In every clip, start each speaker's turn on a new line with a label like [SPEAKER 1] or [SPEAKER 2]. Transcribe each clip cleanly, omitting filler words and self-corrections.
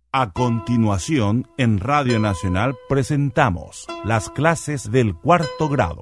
[SPEAKER 1] A continuación, en Radio Nacional presentamos las clases del cuarto grado.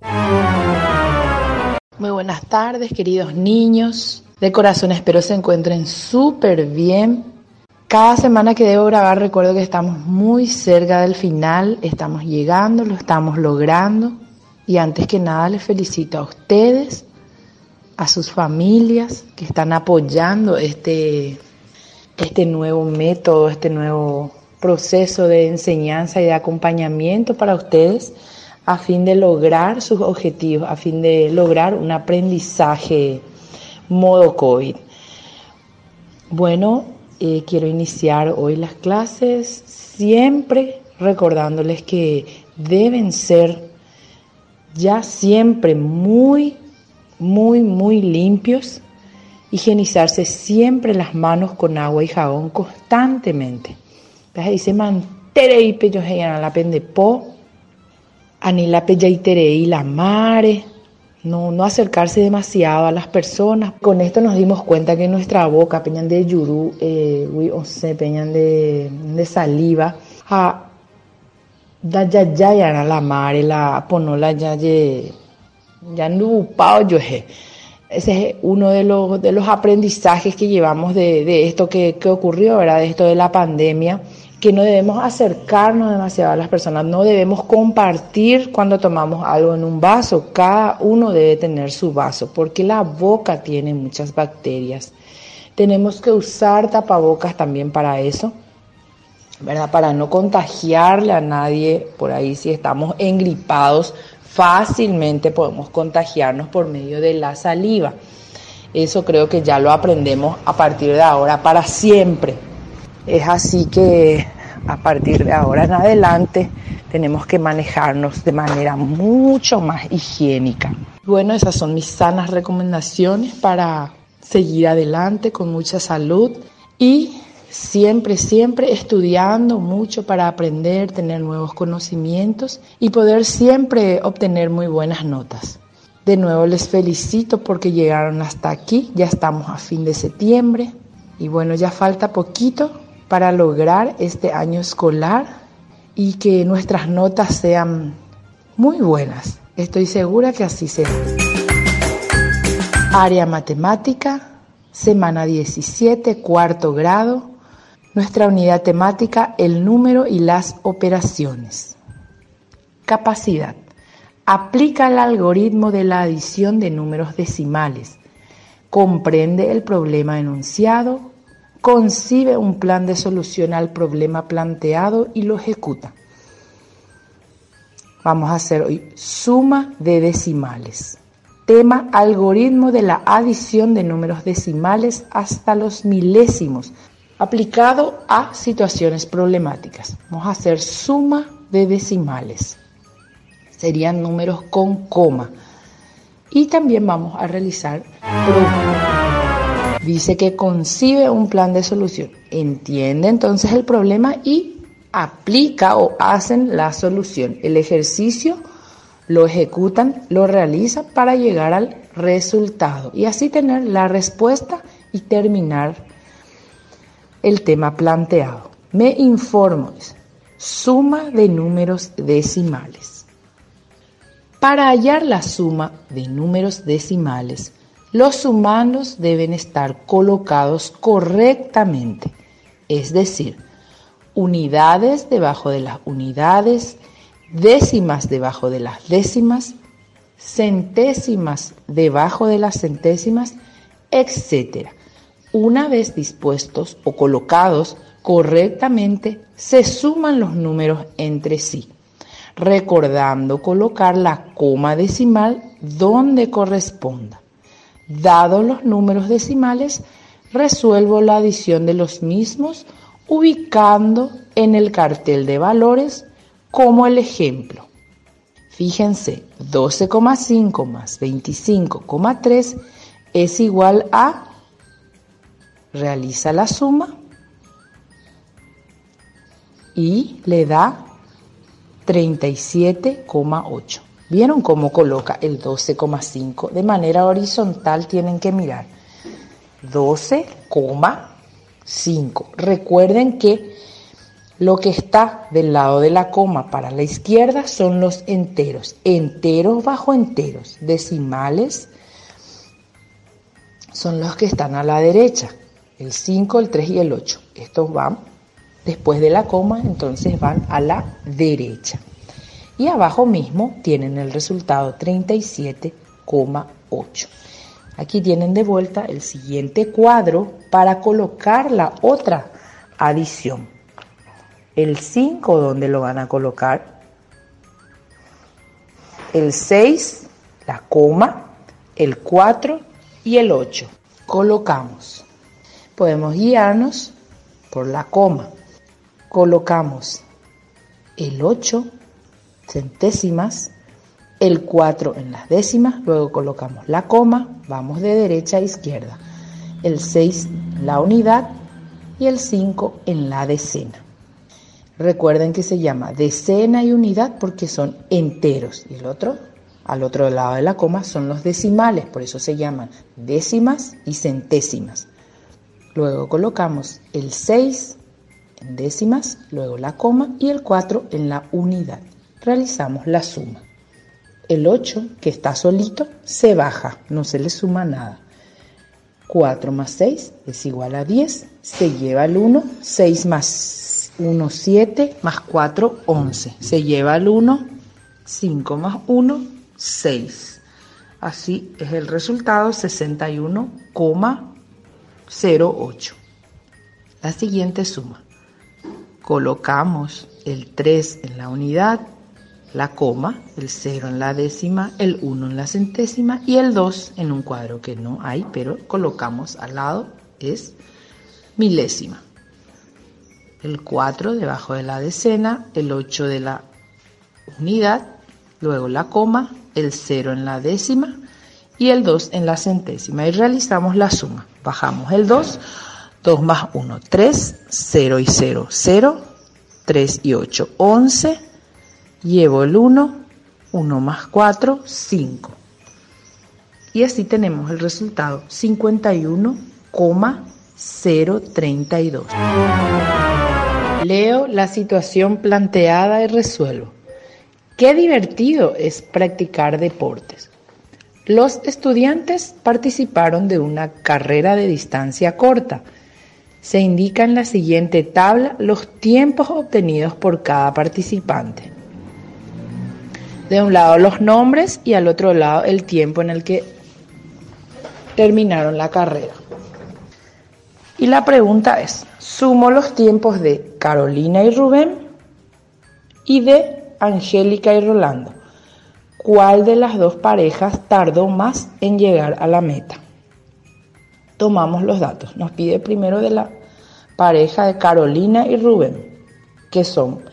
[SPEAKER 2] Muy buenas tardes, queridos niños. De corazón espero se encuentren súper bien. Cada semana que debo grabar recuerdo que estamos muy cerca del final, estamos llegando, lo estamos logrando. Y antes que nada les felicito a ustedes, a sus familias que están apoyando este nuevo método, este nuevo proceso de enseñanza y de acompañamiento para ustedes a fin de lograr sus objetivos, a fin de lograr un aprendizaje modo COVID. Bueno, quiero iniciar hoy las clases siempre recordándoles que deben ser ya siempre muy limpios. Higienizarse siempre las manos con agua y jabón constantemente. Dice mantere y pello a la pendepo, ani la pella y tere y la mare. No acercarse demasiado a las personas. Con esto nos dimos cuenta que nuestra boca, peñan de yurú, peñan de saliva, da ya la mare, la ponola ya no pao yo he. Ese es uno de los aprendizajes que llevamos de esto que ocurrió, ¿verdad? De esto de la pandemia, que no debemos acercarnos demasiado a las personas, no debemos compartir cuando tomamos algo en un vaso, cada uno debe tener su vaso, porque la boca tiene muchas bacterias. Tenemos que usar tapabocas también para eso, ¿verdad? Para no contagiarle a nadie por ahí si estamos engripados. Fácilmente podemos contagiarnos por medio de la saliva. Eso creo que ya lo aprendemos a partir de ahora para siempre. Es así que a partir de ahora en adelante tenemos que manejarnos de manera mucho más higiénica. Bueno, esas son mis sanas recomendaciones para seguir adelante con mucha salud y siempre estudiando mucho para aprender, tener nuevos conocimientos y poder siempre obtener muy buenas notas. De nuevo les felicito porque llegaron hasta aquí, ya estamos a fin de septiembre y bueno, ya falta poquito para lograr este año escolar y que nuestras notas sean muy buenas. Estoy segura que así será. Área matemática, semana 17, cuarto grado. Nuestra unidad temática, el número y las operaciones. Capacidad. Aplica el algoritmo de la adición de números decimales. Comprende el problema enunciado. Concibe un plan de solución al problema planteado y lo ejecuta. Vamos a hacer hoy suma de decimales. Tema, algoritmo de la adición de números decimales hasta los milésimos, aplicado a situaciones problemáticas. Vamos a hacer suma de decimales. Serían números con coma. Y también vamos a realizar dice que concibe un plan de solución. Entiende entonces el problema y aplica o hacen la solución. El ejercicio lo ejecutan, lo realizan para llegar al resultado. Y así tener la respuesta y terminar el tema planteado. Me informo. Suma de números decimales. Para hallar la suma de números decimales, los sumandos deben estar colocados correctamente, es decir, unidades debajo de las unidades, décimas debajo de las décimas, centésimas debajo de las centésimas, etc. Una vez dispuestos o colocados correctamente, se suman los números entre sí, recordando colocar la coma decimal donde corresponda. Dados los números decimales, resuelvo la adición de los mismos ubicando en el cartel de valores como el ejemplo. Fíjense, 12,5 más 25,3 es igual a, realiza la suma y le da 37,8. ¿Vieron cómo coloca el 12,5? De manera horizontal tienen que mirar. 12,5. Recuerden que Lo que está del lado de la coma para la izquierda son los enteros. Enteros bajo enteros. Decimales son los que están a la derecha. El 5, el 3 y el 8. Estos van después de la coma, entonces van a la derecha. Y abajo mismo tienen el resultado 37,8. Aquí tienen de vuelta el siguiente cuadro para colocar la otra adición. El 5, ¿dónde lo van a colocar? El 6, la coma, el 4 y el 8. Colocamos. Podemos guiarnos por la coma. Colocamos el 8 centésimas, el 4 en las décimas, luego colocamos la coma, vamos de derecha a izquierda, el 6 la unidad y el 5 en la decena. Recuerden que se llama decena y unidad porque son enteros y el otro, al otro lado de la coma, son los decimales, por eso se llaman décimas y centésimas. Luego colocamos el 6 en décimas, luego la coma y el 4 en la unidad. Realizamos la suma. El 8, que está solito, se baja, no se le suma nada. 4 más 6 es igual a 10, se lleva el 1, 6 más 1, 7, más 4, 11. Se lleva el 1, 5 más 1, 6. Así es el resultado, 61,08. La siguiente suma. Colocamos el 3 en la unidad, la coma, el 0 en la décima, el 1 en la centésima y el 2 en un cuadro que no hay, pero colocamos al lado, es milésima. El 4 debajo de la decena, el 8 de la unidad, luego la coma, el 0 en la décima y el 2 en la centésima. Y realizamos la suma. Bajamos el 2, 2 más 1, 3, 0 y 0, 0, 3 y 8, 11. Llevo el 1, 1 más 4, 5. Y así tenemos el resultado, 51,032. Leo la situación planteada y resuelvo. Qué divertido es practicar deportes. Los estudiantes participaron de una carrera de distancia corta. Se indica en la siguiente tabla los tiempos obtenidos por cada participante. De un lado los nombres y al otro lado el tiempo en el que terminaron la carrera. Y la pregunta es, sumo los tiempos de Carolina y Rubén y de Angélica y Rolando. ¿Cuál de las dos parejas tardó más en llegar a la meta? Tomamos los datos. Nos pide primero de la pareja de Carolina y Rubén, que son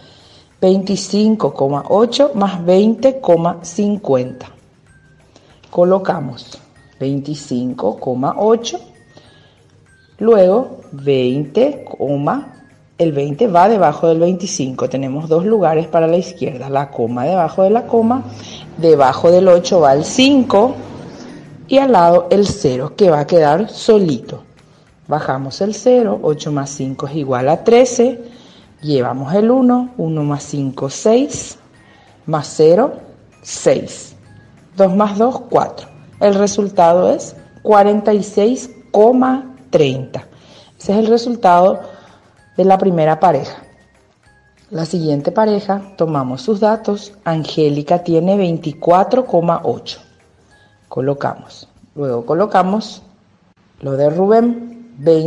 [SPEAKER 2] 25,8 más 20,50. Colocamos 25,8, luego 20, el 20 va debajo del 25. Tenemos dos lugares para la izquierda, la coma debajo de la coma, debajo del 8 va el 5 y al lado el 0 que va a quedar solito. Bajamos el 0, 8 más 5 es igual a 13. Llevamos el 1, 1 más 5, 6, más 0, 6. 2 más 2, 4. El resultado es 46,30. Ese es el resultado de la primera pareja. La siguiente pareja, tomamos sus datos. Angélica tiene 24,8. Colocamos. Luego colocamos lo de Rubén,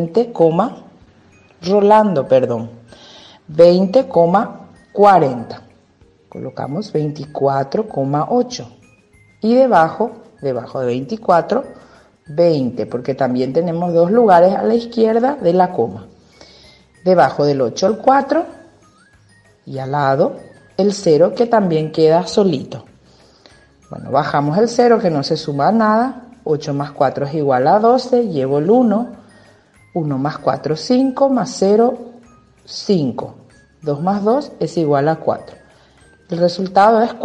[SPEAKER 2] 20,40. Colocamos 24,8. Y debajo de 24, 20, porque también tenemos dos lugares a la izquierda de la coma. Debajo del 8 el 4 y al lado el 0 que también queda solito. Bueno, bajamos el 0 que no se suma a nada. 8 más 4 es igual a 12. Llevo el 1. 1 más 4, 5, más 0, 5. 2 más 2 es igual a 4. El resultado es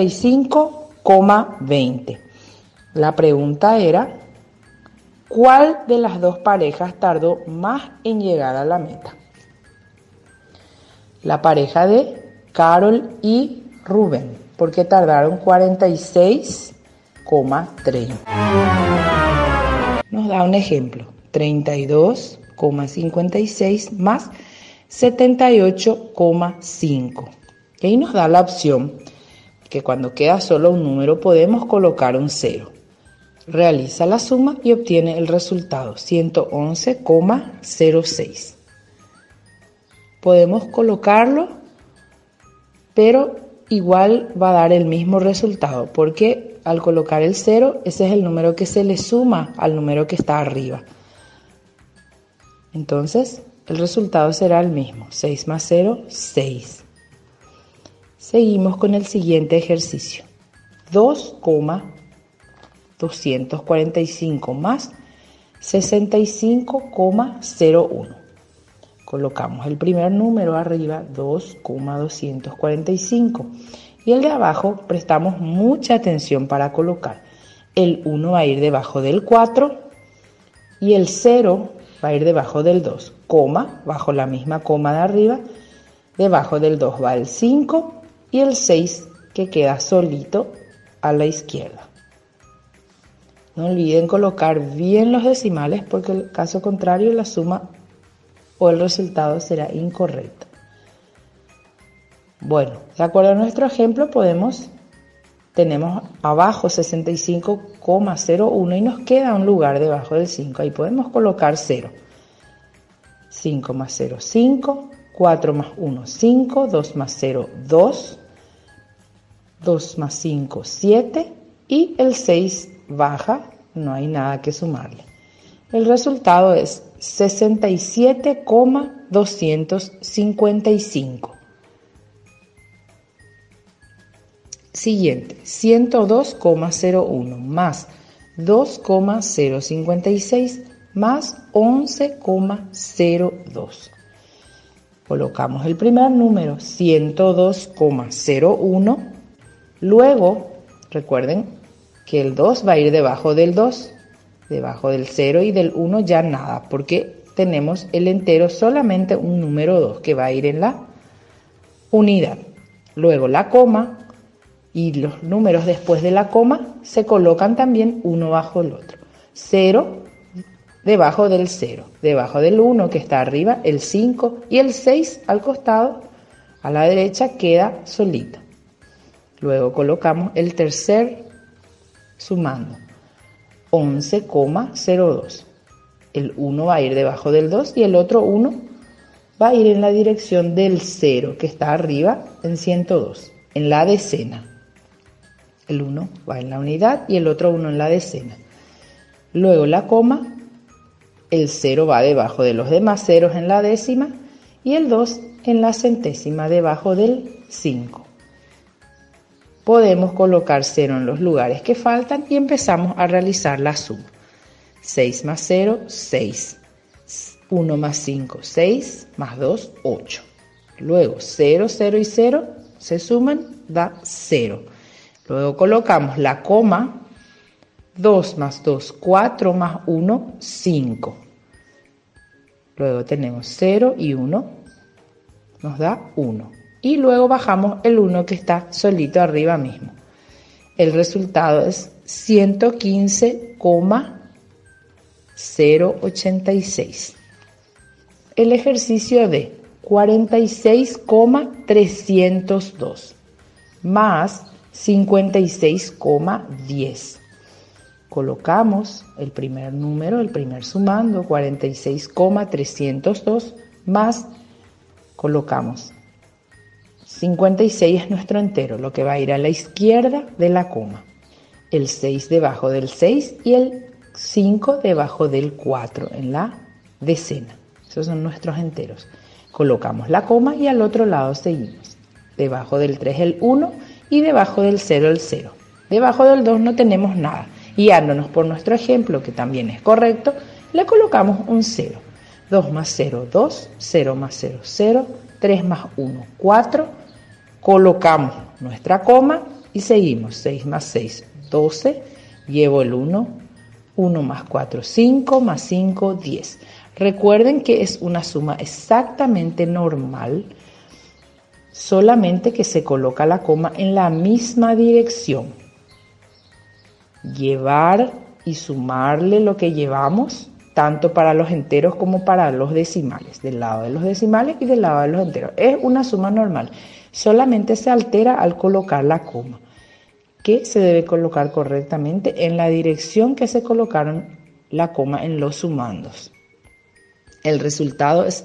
[SPEAKER 2] 45,20. La pregunta era, ¿cuál de las dos parejas tardó más en llegar a la meta? la pareja de Carol y Rubén, porque tardaron 46,30. Nos da un ejemplo, 32,56 más 78,5. Y ahí nos da la opción que cuando queda solo un número podemos colocar un 0. Realiza la suma y obtiene el resultado, 111,06. Podemos colocarlo, pero igual va a dar el mismo resultado, porque al colocar el 0, ese es el número que se le suma al número que está arriba. Entonces, el resultado será el mismo, 6 más 0, 6. Seguimos con el siguiente ejercicio. 2,245 más 65,01. Colocamos el primer número arriba, 2,245. Y el de abajo prestamos mucha atención para colocar. El 1 va a ir debajo del 4 y el 0 va a ir debajo del 2. Coma, bajo la misma coma de arriba, debajo del 2 va el 5 y el 6 que queda solito a la izquierda. No olviden colocar bien los decimales porque en caso contrario la suma o el resultado será incorrecto. Bueno, de acuerdo a nuestro ejemplo tenemos abajo 65,01 y nos queda un lugar debajo del 5. Ahí podemos colocar 0. 5 más 0, 5. 4 más 1, 5. 2 más 0, 2. 2 más 5, 7. Y el 6 baja, no hay nada que sumarle. El resultado es 67,255. Siguiente, 102,01 más 2,056 más 11,02. Colocamos el primer número, 102,01. Luego, recuerden que el 2 va a ir debajo del 2, debajo del 0 y del 1 ya nada, porque tenemos el entero solamente un número 2 que va a ir en la unidad. Luego la coma y los números después de la coma se colocan también uno bajo el otro. 0 debajo del 0, debajo del 1 que está arriba, el 5 y el 6 al costado, a la derecha queda solito. Luego colocamos el tercer sumando, 11,02. El 1 va a ir debajo del 2 y el otro 1 va a ir en la dirección del 0 que está arriba en 102, en la decena. El 1 va en la unidad y el otro 1 en la decena. Luego la coma, el 0 va debajo de los demás ceros en la décima y el 2 en la centésima debajo del 5. Podemos colocar 0 en los lugares que faltan y empezamos a realizar la suma. 6 más 0, 6. 1 más 5, 6. Más 2, 8. Luego 0, 0 y 0 se suman, da 0. Luego colocamos la coma, 2 más 2, 4 más 1, 5. Luego tenemos 0 y 1, nos da 1. Y luego bajamos el 1 que está solito arriba mismo. El resultado es 115,086. El ejercicio de 46,302 más 56,10. Colocamos el primer número, el primer sumando, 46,302 más, colocamos 56 es nuestro entero, lo que va a ir a la izquierda de la coma. El 6 debajo del 6 y el 5 debajo del 4 en la decena. Esos son nuestros enteros. Colocamos la coma y al otro lado seguimos. Debajo del 3 el 1 y debajo del 0 el 0. Debajo del 2 no tenemos nada. Guiándonos por nuestro ejemplo, que también es correcto, le colocamos un 0. 2 más 0, 2. 0 más 0, 0. 3 más 1, 4. Colocamos nuestra coma y seguimos. 6 más 6, 12. Llevo el 1. 1 más 4, 5. Más 5, 10. Recuerden que es una suma exactamente normal solamente que se coloca la coma en la misma dirección. Llevar y sumarle lo que llevamos, tanto para los enteros como para los decimales, del lado de los decimales y del lado de los enteros. Es una suma normal, solamente se altera al colocar la coma, que se debe colocar correctamente en la dirección que se colocaron la coma en los sumandos. El resultado es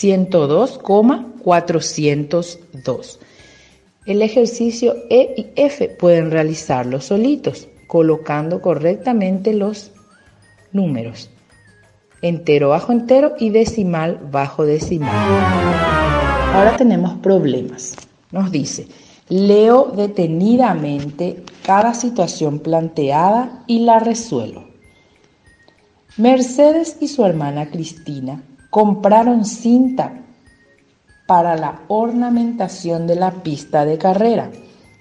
[SPEAKER 2] 102,402. El ejercicio E y F pueden realizarlo solitos, colocando correctamente los números. Entero bajo entero y decimal bajo decimal. Ahora tenemos problemas. Nos dice, leo detenidamente cada situación planteada y la resuelvo. Mercedes y su hermana Cristina compraron cinta para la ornamentación de la pista de carrera.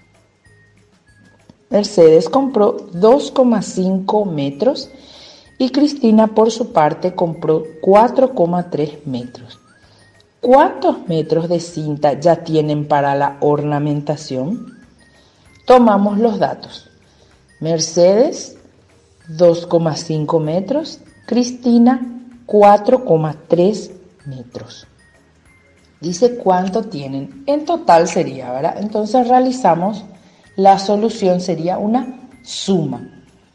[SPEAKER 2] Mercedes compró 2,5 metros y Cristina por su parte compró 4,3 metros. ¿Cuántos metros de cinta ya tienen para la ornamentación? Tomamos los datos. Mercedes, 2,5 metros. Cristina, 4,3 metros. Dice cuánto tienen. En total sería, ¿verdad? Entonces realizamos la solución, sería una suma.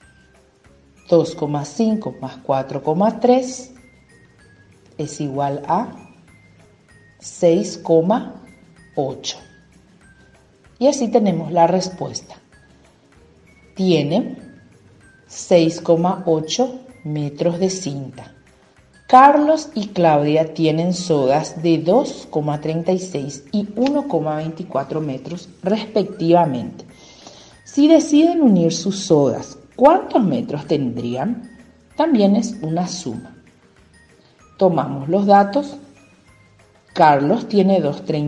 [SPEAKER 2] 2,5 más 4,3 es igual a 6,8. Y así tenemos la respuesta. Tiene 6,8 metros de cinta. Carlos y Claudia tienen sogas de 2,36 y 1,24 metros respectivamente. Si deciden unir sus sogas, ¿cuántos metros tendrían? También es una suma. Tomamos los datos. Carlos tiene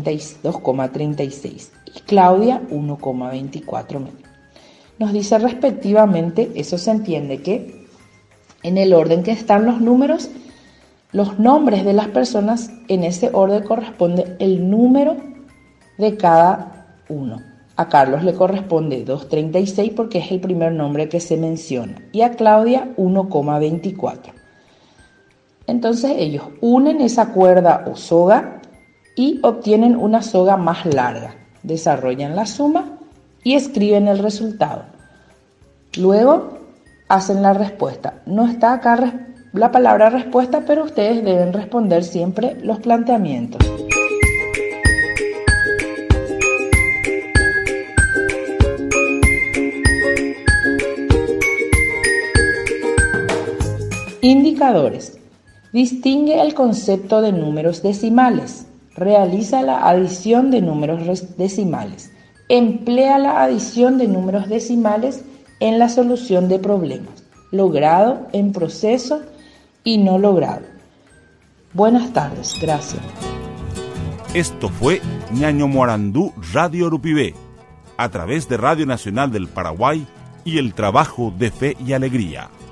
[SPEAKER 2] 2,36 y Claudia 1,24 metros. Nos dice respectivamente, eso se entiende que en el orden que están los números, los nombres de las personas, en ese orden corresponde el número de cada uno. A Carlos le corresponde 2,36 porque es el primer nombre que se menciona y a Claudia 1,24. Entonces ellos unen esa cuerda o soga y obtienen una soga más larga. Desarrollan la suma y escriben el resultado. Luego hacen la respuesta. No está acá la palabra respuesta, pero ustedes deben responder siempre los planteamientos. Indicadores. Distingue el concepto de números decimales. Realiza la adición de números decimales. Emplea la adición de números decimales en la solución de problemas. Logrado, en proceso y no logrado. Buenas tardes, gracias.
[SPEAKER 1] Esto fue Ñaño Morandú Radio Urupibé, a través de Radio Nacional del Paraguay y el trabajo de Fe y Alegría.